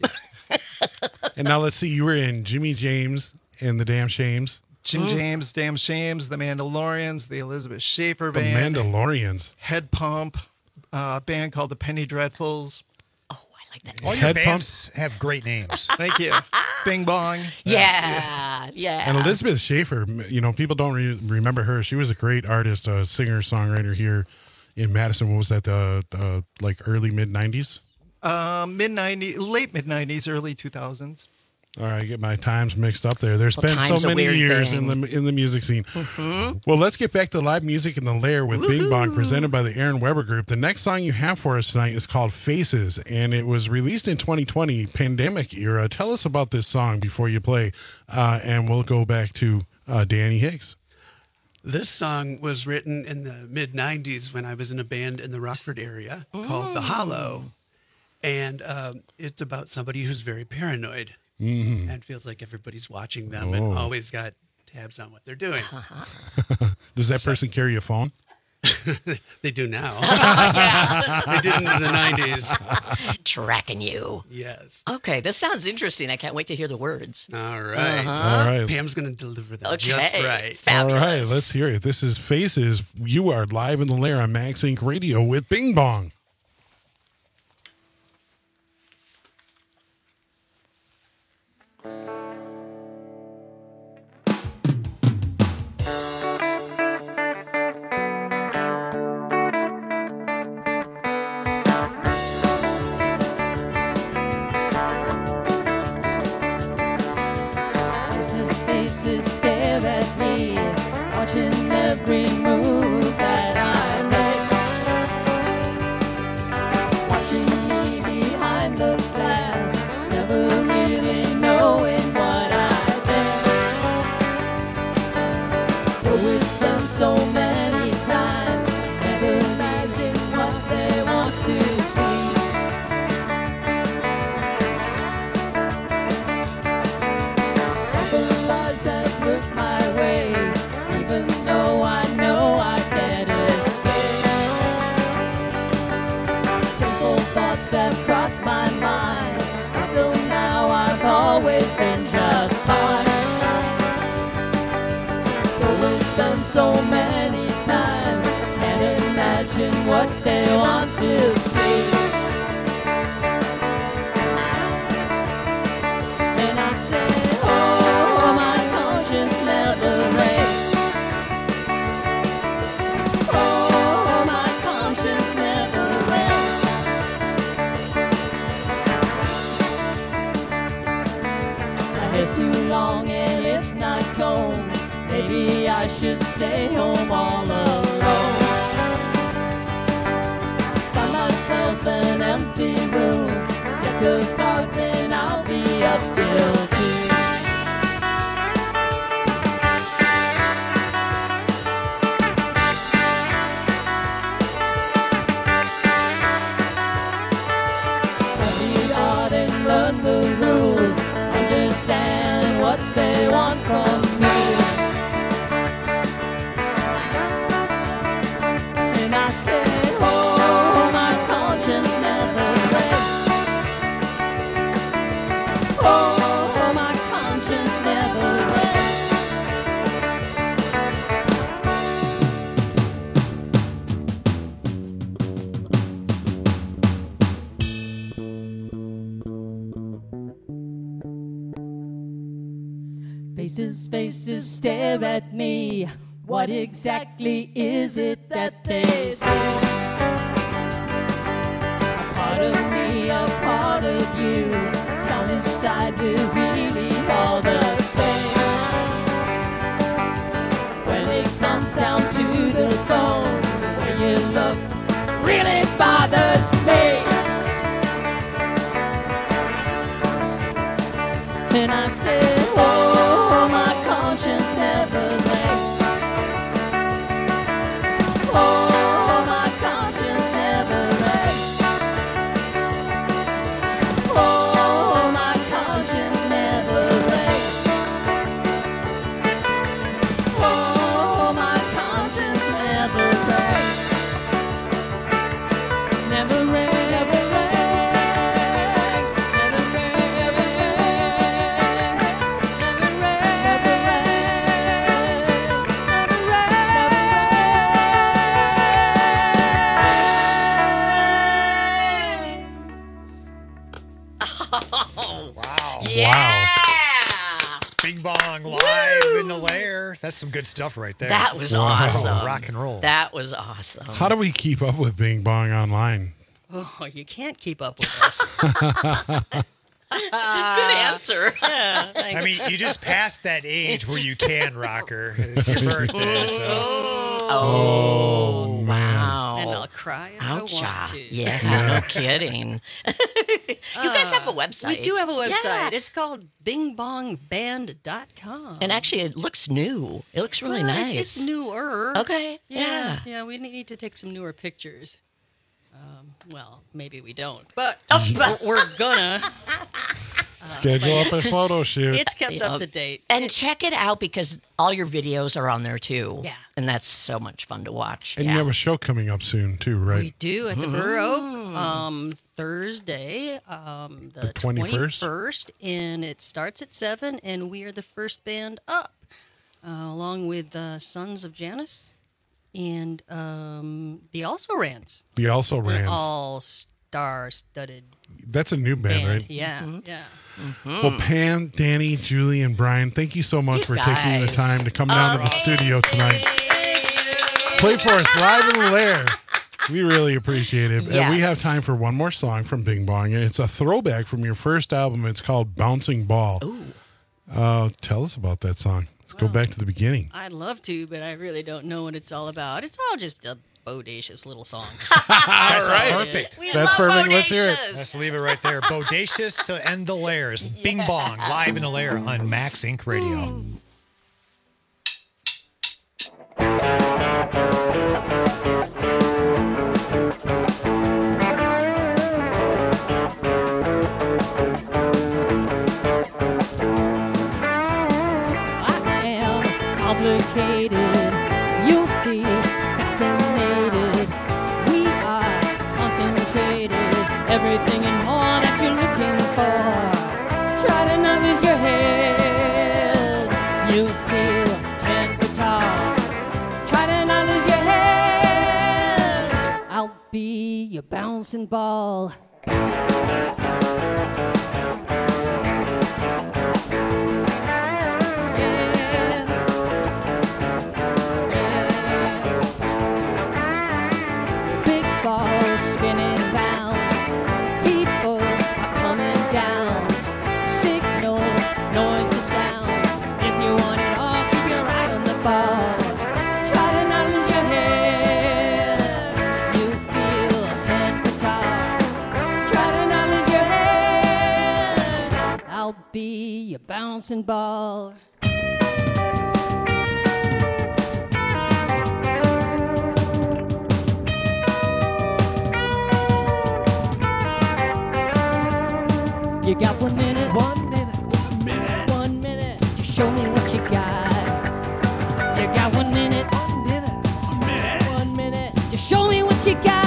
And now let's see, you were in Jimmy James and the Damn Shames. Jim James, Damn Shames, The Mandalorians, the Elizabeth Schaefer The Band, Mandalorians. Head Pump, uh, a band called the Penny Dreadfuls. Oh, I like that. All your Head bands have great names. Thank you. Bing Bong. Yeah, yeah. And Elizabeth Schaefer, you know, people don't re- remember her. She was a great artist, a singer, songwriter here in Madison. What was that, uh, uh, like early, mid nineties? Um, mid nineties, late mid nineties, early two thousands. All right, I get my times mixed up there. There's Well, been time's so a many weird years thing. in the in the music scene. Mm-hmm. Well, let's get back to live music in the Lair with Bing Bong, presented by the Aaron Weber Group. The next song you have for us tonight is called Faces, and it was released in twenty twenty, pandemic era. Tell us about this song before you play, uh, and we'll go back to uh, Danny Hicks. This song was written in the mid nineties when I was in a band in the Rockford area called The Hollow. And um, it's about somebody who's very paranoid Mm-hmm. and feels like everybody's watching them Oh. and always got tabs on what they're doing. Does that person carry a phone? They do now. Yeah. They didn't in the nineties. Tracking you. Yes. Okay, this sounds interesting. I can't wait to hear the words. All right. Uh-huh. All right. Pam's going to deliver them Okay. just right. Fabulous. All right, let's hear it. This is Faces. You are live in the Lair on Max Inc Radio with Bing Bong. Faces, faces stare at me, watching every move that I make. Watching me behind the glass, never really knowing what I think. Though it's been so many times, never imagine what they want to see. Couple lies have looked my way, even though I know I can't escape. Painful thoughts have crossed my mind. Until now, I've always been just fine. Though it's been so many times, can't imagine what they want to see. And I say, oh, my conscience never rests. Oh, my conscience never rests. My hair's too long and it's not combed. Maybe I should stay home all alone. till two. Studied and learn the rules, understand what they want from me. And I say, oh, my conscience never rests. Oh, my conscience never rests. Faces, faces stare at me. What exactly is it that they say? A part of me, a part of you. Down inside we're really all the same. When it comes down to the bone, the way you look really bothers me. And I said, oh, my conscience never rests. Oh, my conscience never rests. Oh, my conscience never rests. Oh, my conscience never rests. Never rests. Never rests. Never Wow. Yeah. It's Bing Bong live in the lair. That's some good stuff right there. That was Wow. awesome. Rock and roll. That was awesome. How do we keep up with Bing Bong online? Oh, you can't keep up with us. Good answer. Yeah, I thanks. mean, you just passed that age where you can, Rocker. It's your birthday, so. Oh, wow. And I'll cry if I Oucha. want to. Yeah, no kidding. You guys have a website. We do have a website. Yeah. It's called bing bong band dot com. And actually, it looks new. It looks really Well, nice. It's, it's newer. Okay, Yeah. yeah. Yeah, we need to take some newer pictures. Um, well, maybe we don't, but Oh, we're, we're gonna. Schedule up a photo shoot. It's kept Yeah. up to date. And check it out because all your videos are on there too. Yeah. And that's so much fun to watch. And yeah. you have a show coming up soon, too, right? We do at the Burr Oak um, Thursday, um, the, The twenty-first? twenty-first, and it starts at seven, and we are the first band up, uh, along with uh, Sons of Janus and um, the Also Rans. The Also An Rans. all-star-studded That's a new band, band. right? Yeah, Mm-hmm. yeah. Well, Pam, Danny, Julie, and Brian, thank you so much You for taking the guys. time to come down to the studio tonight. Play for us live in the lair. We really appreciate it. And we have Yes. time for one more song from Bing Bong, and it's a throwback from your first album. It's called Bouncing Ball. Ooh. Uh, tell us about that song. Let's go back to the beginning. I'd love to, but I really don't know what it's all about. It's all just a bodacious little song. That's right. perfect. We That's love perfect. Let's hear it. Bodacious. Let's leave it right there. Bodacious to end the lairs. Bing Bong live in the lair on Max Inc Radio. I am complicated. You'll be fascinated. We are concentrated. Everything and more that you're looking for. Try to not lose your head. You'll feel ten foot tall. Try to not lose your head. I'll be your bouncing ball. Big ball spinning round. People are coming down. Signal, noise to sound. If you want it all, keep your eye on the ball. Try to not lose your head. You feel ten foot tall. Try to not lose your head. I'll be bouncing ball. You got one minute. One minute. One minute. One minute to show me what you got. You got one minute. One minute. One minute. One minute to show me what you got.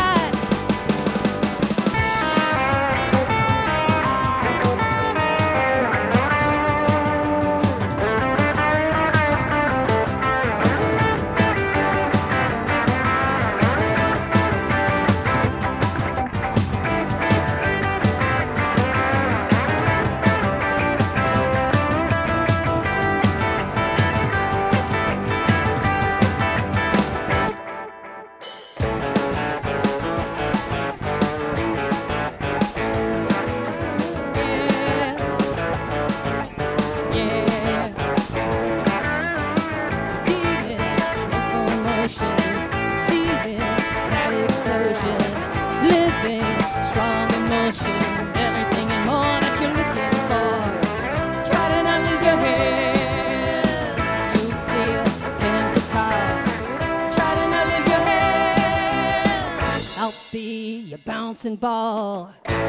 Bouncing ball.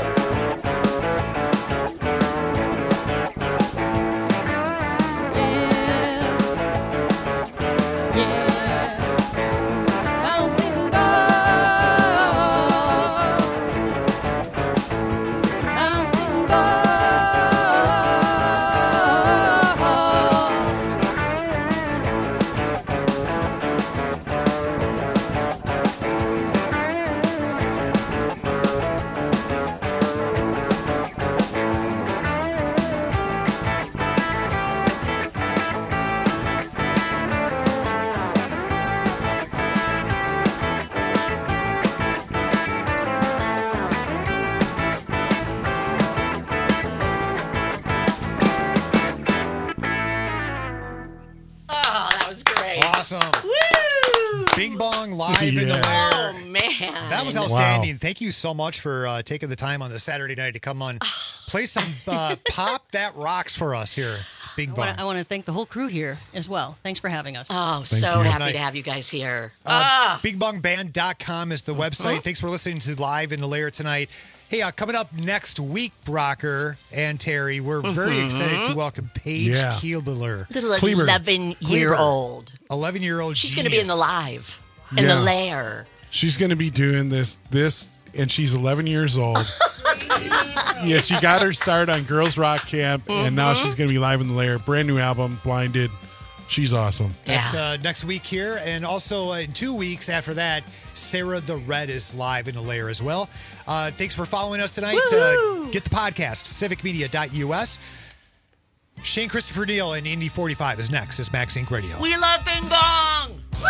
Bing Bong live yeah. in the lair. Oh, man. That was outstanding. Wow. Thank you so much for uh, taking the time on the Saturday night to come on. Play some uh, Pop That Rocks for us here. It's Bing Bong. I want to thank the whole crew here as well. Thanks for having us. Oh, Thank so you. happy to have you guys here. Uh, ah. bing bong band dot com is the website. Uh-huh. Thanks for listening to Live in the Lair tonight. Hey, uh, coming up next week, Brocker and Terry, we're very mm-hmm. excited to welcome Paige yeah. Keebler. Little eleven-year-old. eleven-year-old She's going to be in the Live, in yeah. the Lair. She's going to be doing this, this, and she's eleven years old. Yeah, she got her start on Girls Rock Camp, mm-hmm. and now she's going to be live in the Lair. Brand new album, Blinded. She's awesome. That's yeah. uh, next week here. And also uh, in two weeks after that, Sarah the Red is live in the Lair as well. Uh, thanks for following us tonight. Uh, get the podcast, civic media dot U S. Shane Christopher Neal and Indy forty-five is next. It's Max Inc Radio. We love Bing Bong. Woo!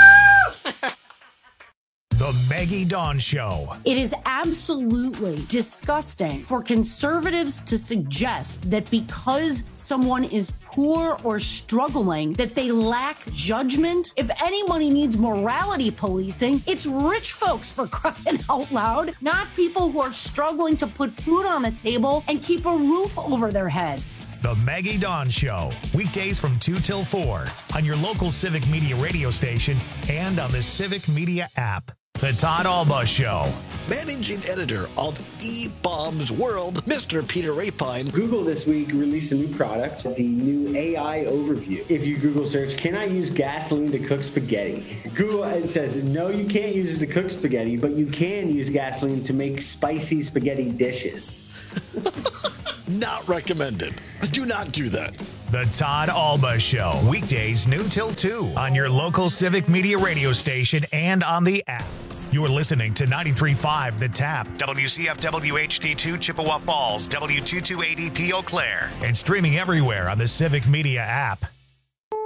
The Maggie Dawn Show. It is absolutely disgusting for conservatives to suggest that because someone is poor or struggling, that they lack judgment. If anybody needs morality policing, it's rich folks, for crying out loud, not people who are struggling to put food on the table and keep a roof over their heads. The Maggie Dawn Show, weekdays from two till four on your local Civic Media radio station and on the Civic Media app. The Todd Alba Show. Managing editor of E-Bombs World, Mister Peter Rapine. Google this week released a new product, the new A I Overview. If you Google search, can I use gasoline to cook spaghetti? Google it says, no, you can't use it to cook spaghetti, but you can use gasoline to make spicy spaghetti dishes. Not recommended. Do not do that. The Todd Alba Show, weekdays noon till two on your local Civic Media radio station and on the app. You're listening to ninety-three point five The Tap, W C F W H D two Chippewa Falls, W two two eighty P Eau Claire, and streaming everywhere on the Civic Media app.